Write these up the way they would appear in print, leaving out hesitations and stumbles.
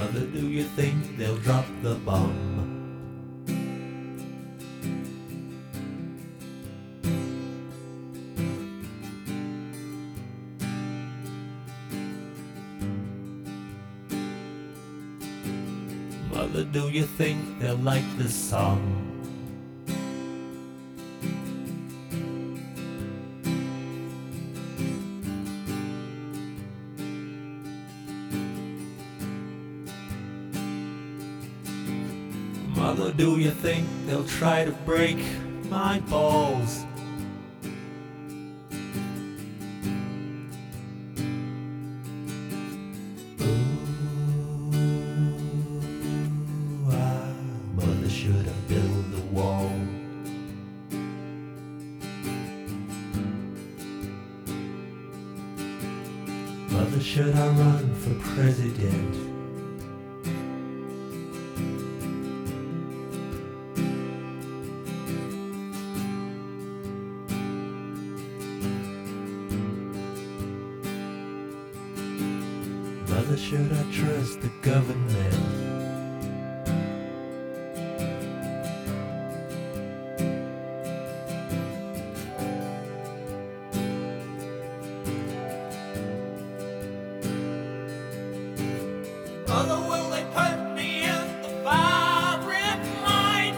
Mother, do you think they'll drop the bomb? Mother, do you think they'll like this song? Mother, do you think they'll try to break my balls? Mother, should I build a wall? Mother, should I run for president? Mother, should I trust the government? Mother, will they put me in the firing line?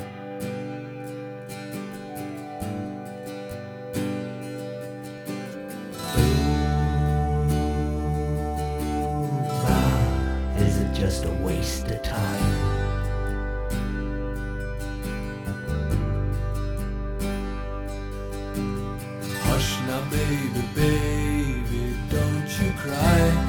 Is it just a waste of time? Hush now, baby, baby, don't you cry.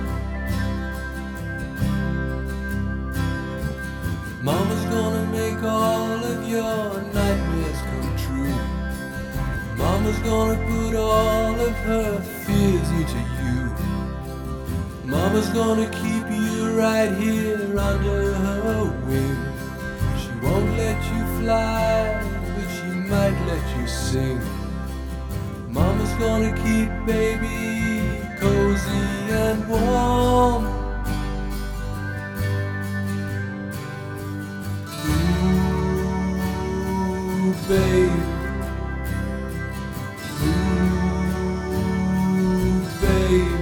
Mama's gonna make all of your nightmares come true. Mama's gonna put all of her fears into you. Mama's gonna keep you right here under her wing. She won't let you fly, but she might let you sing. Mama's gonna keep baby cozy and warm. Ooh, babe. Ooh, babe.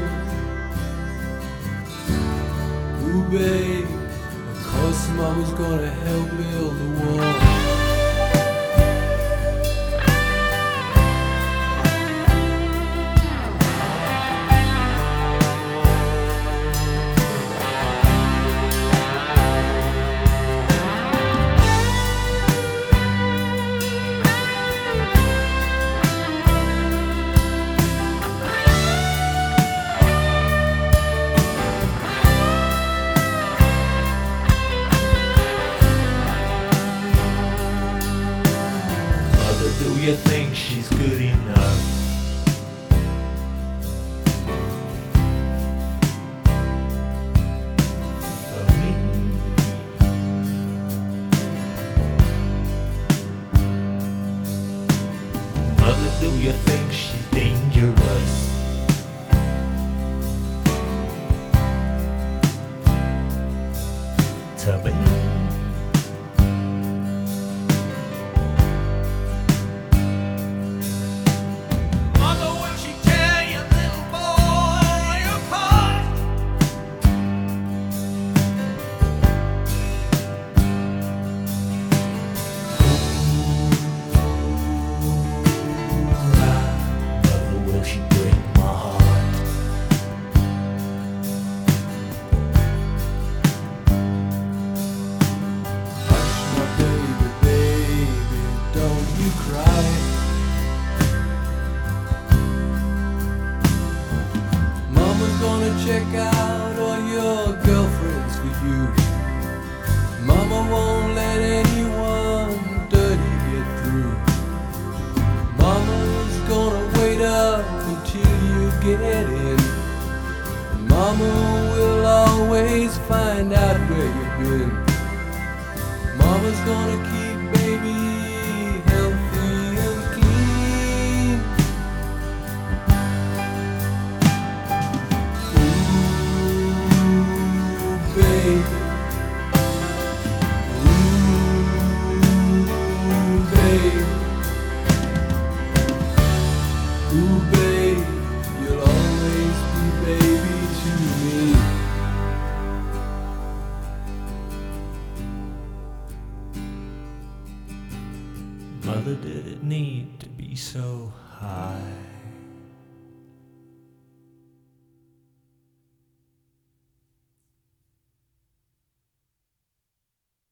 Ooh, babe. Of course Mama's gonna help build the wall. Do you think she's good enough? For me? Mother, do you think she's dangerous? To me? Check out all your girlfriends for you. Mama won't let anyone dirty get through. Mama's gonna wait up until you get in. Mama will always find out where you've been. Mama's gonna keep baby healthy and clean. Ooh, babe. babe. Ooh, babe, you'll always be baby to me. Mother, did it need to be so high?